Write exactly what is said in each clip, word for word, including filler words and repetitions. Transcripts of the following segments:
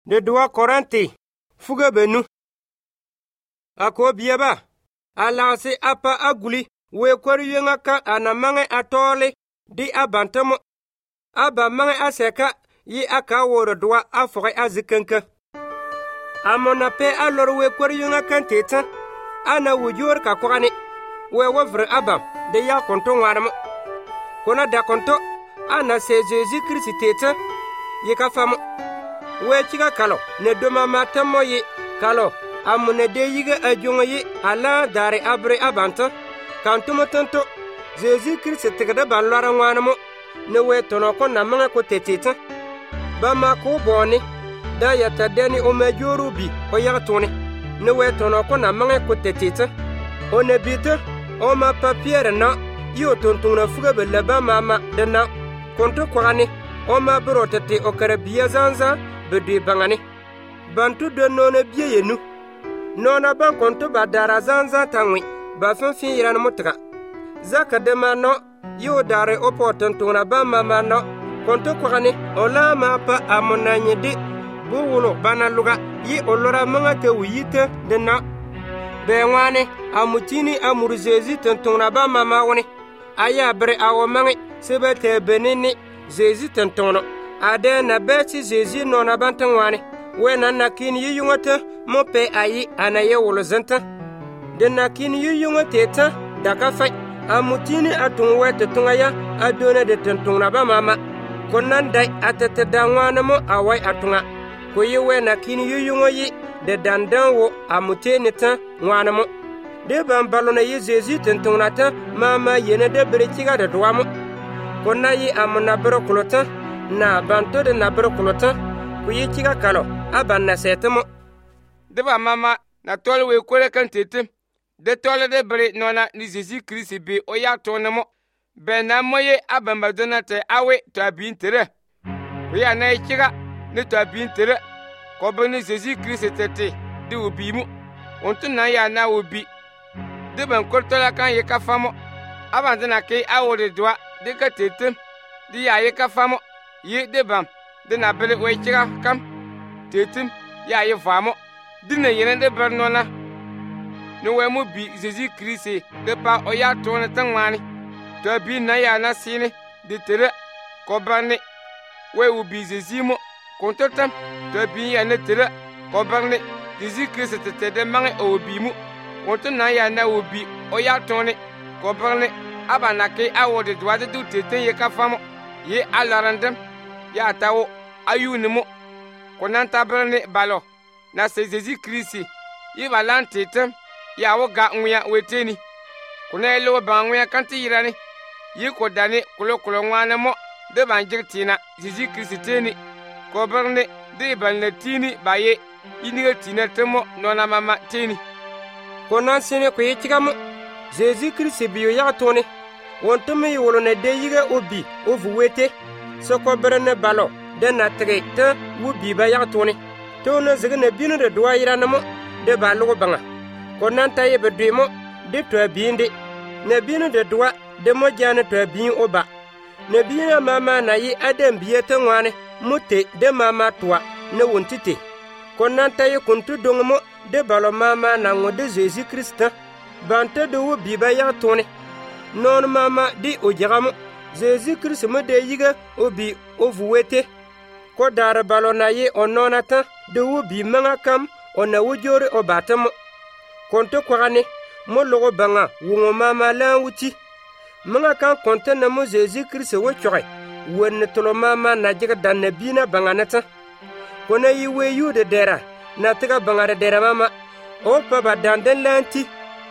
de doa Korinti fuga benu ako biaba alasi apa aguli we koryenga ka anamange atole di abantamo aba mange aseka yi aka woro doa afoge azikenka amona pe alor we koryenga kan teta ana wujur ka kwani we wovre abam de ya konto ngwaramo kona da konto ana se Jésus Christ teta yika famo we chiga kalo ne doma matamo yi kalo amune de yiga ajonga yi ala dare abre abanta kantumo tanto Jésus Christ tigada ballara ngwanamo ne we tono ko na manga ko teteta ba ma ko boni da ya tadeni o majoru bi o ya tone ne we tono ko na manga ko teteta o ne bita o ma papier na yo tontuna fuga be laba mama de na konto kwani o ma brotete o karabia zanza be de bangani bantu de nona bieyenu nona ban konto badara zanza tanwi ba fanfin yiran mutaka zaka de mano yo dare o potentuna ba mama no konto kwani o la ma pa amonanye de bu wulo bana luga yi olora manga te wuyite de na be wane amutini amuru Jésus tentuna ba mama woni aya bre awo mangi sebete benini Jésus tentono ade na beti Jésus no na bantangwane we na nakini yiyungata mo pe ayi anaye wolo zanta de nakini yiyungata ta daka fa amutini atun wete tungaya adona de tentona ba mama konan dai atete dangwana mo awai atunga ko yiwe nakini yiyungoyi de dandan wo amutini ta ngwana mo de bambalona yi Jésus tentona ta mama yene de brechiga de doamo konna yi amna brokolota na banto de na brokolota ku yi chiga kalo abanna setemo de ba mama na tole we kore kan tete de tole de bre nona ni Jésus Christ be o ya tonemo be na moye abamba donate awe to abintere ku ya na chiga ne to abintere ko be ni Jésus Christ tete de obimu onto na ya na obi de ban kortola kan ye ka famo abandana ke awore doa de ka tete di ya ye ka famo ye de bam de na bele we chiga kam tete ya ye famo dine yene de bernona no we mu bi Jésus Christ de pa o ya tone tangwani to bi na ya na sine de tere ko barne we u bi Jésus mo kontotam to bi ya ne tere ko barne Jésus Christ te de mange o bi mu wonto na ya na o bi o ya tone ko barne abana ke awode doade du tete ye ka famo ye alarandem ya tawo ayuni mo konanta barne balo na se Jésus Christ yi balante tem ya wo ga nwya weteni kuna elo ba nwya kanti yirani yi ko dani kulo kulo ngwana mo de banjirtina Jésus Christ teni ko berne de balnatini baye iniga tinatemo nona mama teni konan sene ko yitigamo Jésus Christ biyo ya tone wonto yi wolo na de yiga obi ovu wete so ko berne balo de na trete wu bi ba ya tone to na zega na binu de doa yirana mo de ba lugo banga konan taye be demo de to binde na binu de doa de mo jana to bin oba na binu mama na yi adam biye te ngwane mute de mama toa ne wontite konan taye kuntu dongo de balo mama na ngode Jésus Christ bante de wo bi ba ya tone non mama di ojagamo Jésus Christ mo de yiga obi ovuwete ko dara balo na ye ononata de wo bi manga kam ona wujore obatamo konto kwani mo logo banga wongo mama la wuti manga kan konte na mo Jésus Christ wo chore wonne tolo mama na jiga danna bina banganata kona yi we yu de dera na tiga bangare dera mama o baba danden lanti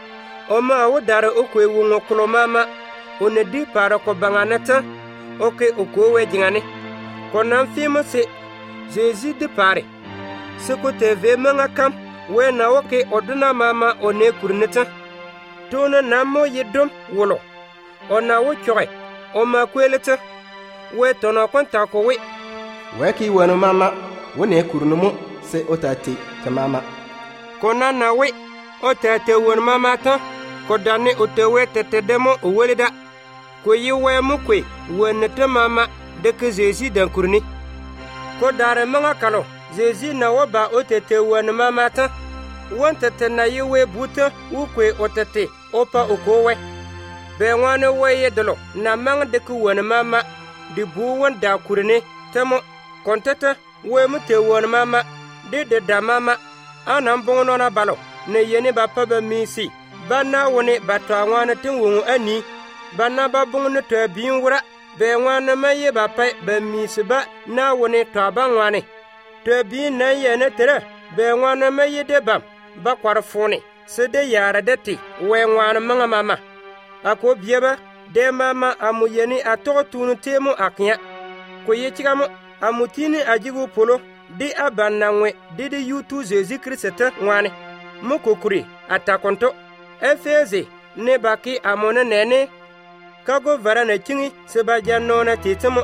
o ma wo dara o ko wongo kolo mama one di para ko banganata o ke o ko we jingane konan fimo se Jésus de pare se ko te ve manga kam we na woke oduna mama one kurneta tona namo yedom wolo ona wo choy o ma kweleta we tono konta ko we we ki wono mama wone kurnumo se otati ta mama kona na we otate won mama ta ko dane otewe tete demo o welida ko yiwe mu kwe wonne ta mama de ke Jésus dan kurni ko dare manga kalo Zezi na wo ba otete won mama ta won tete na yiwe buta ukwe otete opa okowe be wane waye dolo na mang de ku won mama di bu won da kurne tamo kontata we mu te won mama de de da mama anam bonno na balo ne yene ba pa ba misi bana woni batwa wane tin won ani bana ba bonno to bin wura be wane maye ba pa ba misi ba na woni to ba wane to bi na yene tere be wane maye de bam ba kwar funi se de yara deti we wane manga mama ako bieba de mama amu yeni ato tunu temu aknya ko yechigamo amutini ajigu polo di abananwe di di yutu Jésus Christ wane mukukuri atakonto efeze ne baki amona nene kago varana chingi seba janona titamo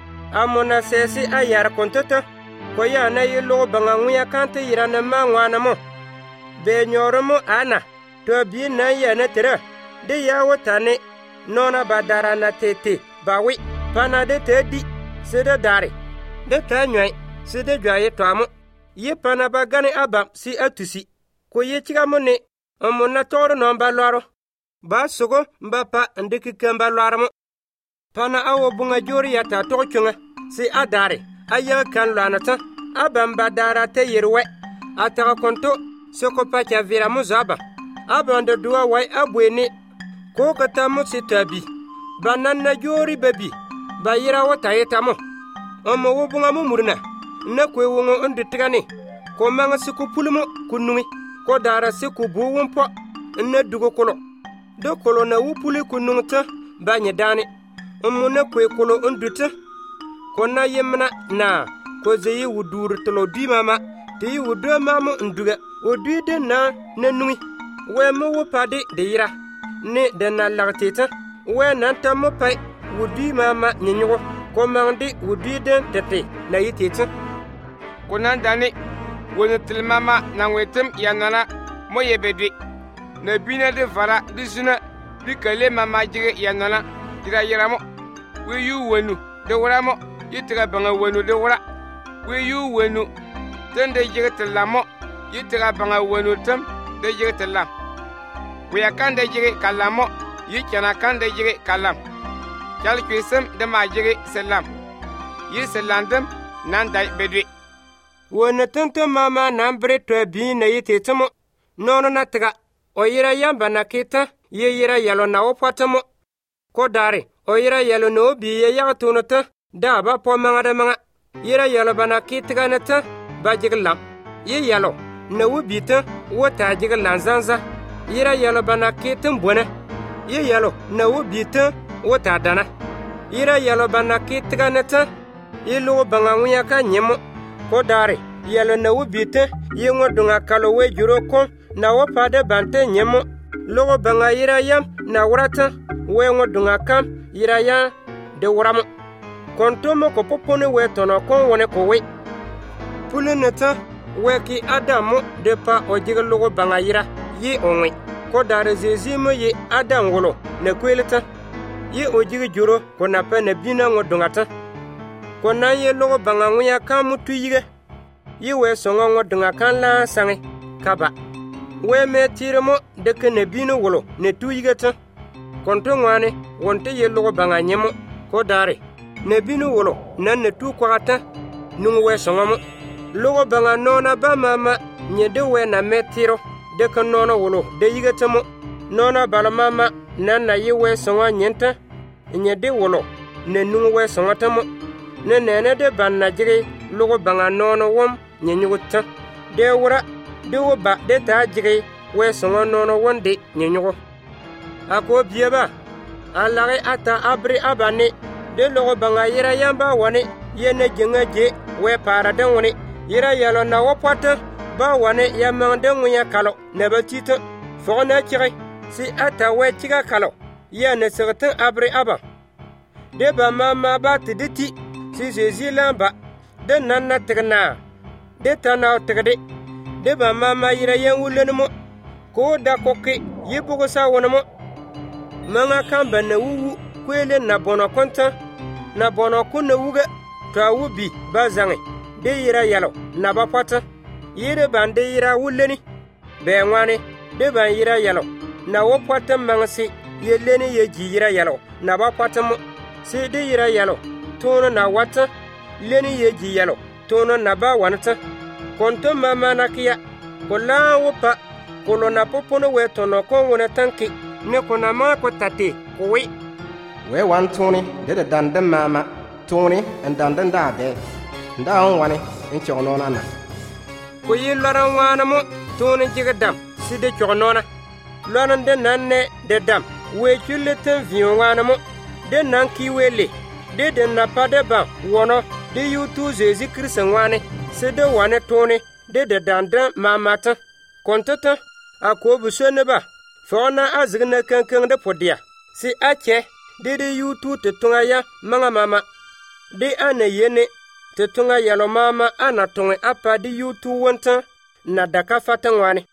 amona sesi ayar kontota ko yana yelo banganguya kante yirana mangwana mo be nyoromo ana to bi na yana tere de yawo tane nona badara na tete bawi pana de tedi sede dare de tanyai sede dwaye twamo ye pana bagane abam si atusi ko ye chigamo ne amona toro no mbaloro ba sogo mbapa ndiki kamba lwaramo pana awo bunga jori yata to chunga si adare aya kan lanata abam badara te yirwe ataka konto soko pacha vira muzaba abanda duwa wai abweni ko katamu sitabi banana jori babi bayira wata yetamo omo wubunga mumurna na kwe wongo nditigani ko manga siku pulumo kunumi ko dara siku buwumpo na dugo kolo do kolo na wupuli kunungta banye dani omo na kwe kolo nduta ko na yemna na ko zeyi wudur tolo di mama ti wudo mama nduga odi de na nanui we mo wopade de yira ne de na lagteta we nan tamo pai wudi mama nyinyo ko mangdi wudi den tete na yiteta ko nan dani woni til mama na wetem yanana mo yebedi na bina de fara disuna bikale mama jige yanana dira yiramo we yu wenu de wuramo yitira banga wenu de wura we yu wenu tende jige tilamo yitira banga wenu tam de jige tilam we yakande jige kalamo yikana kande jige kalam jal kwisem de ma jige selam yi selandem nan dai bedwe wona tanto mama nambre to bi na yitetomo nono natiga oyira yamba nakita ye yira yalo na opatamo ko dare oyira yalo no bi ye yagatunota da ba po manga de manga yira yalo bana kitiga nata ba jiglam ye yalo na wubita wota jiglan zanza yira yalo bana kitin bwana ye yalo na wubita wota dana yira yalo bana kitiga nata yilo banga wuya ka nyemo ko dare yalo na wubita ye ngodunga kalo we juro ko na wopade bante nyemo logo banga yira yam na wurata we ngodunga kam yira ya de wuramo kontomo ko popone we tono kon wone ko we puleneta weki adamu de pa ojiga logo banga yira yi onwe ko dare Jésus mo yi adam wolo ne kweleta yi ojiga juro ko na pa na bina ngodungata ko na ye logo banga nguya kamu tuyige yi we songo ngodunga kan la sange kaba we me tiremo de ke ne bino wolo ne tuyigata konto ngwane wonte ye logo banga nyemo ko dare ne bino wolo nan ne tu kwata nungu we songo logo banga nona ba mama nyede we na metiro de ka nona wolo de yigatamo nona bala mama nan na yiwe songa nyenta nyede wolo ne nungu we songa tamo ne nene de banna jige logo banga nona wom nyenyuta de wura de wo ba de ta jige we songa nona wonde nyenyugo ako bieba alare ata abri abane de logo banga yira yamba wane yene jenga je we para de wone yira yalo na wopata ba wane ya mande nguya kalo ne batito fona chire si ata we chiga kalo ya ne certain abri aba de ba mama ba tiditi si Jésus lamba de nanna tigna de tana tigde de ba mama yira yan wulenmo ko da kokke yibugo sa wonmo manga kamba na wuwu kwele na bono konta na bono kunna wuga ta wubi bazange de yira yalo na ba pata yire ban de yira wuleni be ngwani de ban yira yalo na wo pata mangsi yeleni ye ji yira yalo na ba pata mo si de yira yalo tono na wata leni ye ji yalo tono na ba wanata konto mama nakia kola wopa kolo na popono we tono ko wona tanki ne kona ma ko tate ko we we wan tuni de de dan de mama tuni en dan dan da be nda on wani en chono na na ko yi loran wana mo tuni jiga dam si de chono na loran de nanne de dam we chulle ten vion wana mo de nan ki wele de de na pa de ba wono de yutu Jésus Christ wane se de wane tuni de de dan dan mamata kontata akobu soneba fona azgna kankan de podia si ache de de yutu te tunga ya manga mama de ane yene te tunga yalo mama ana tunga apa de yutu wonta na daka fatangwane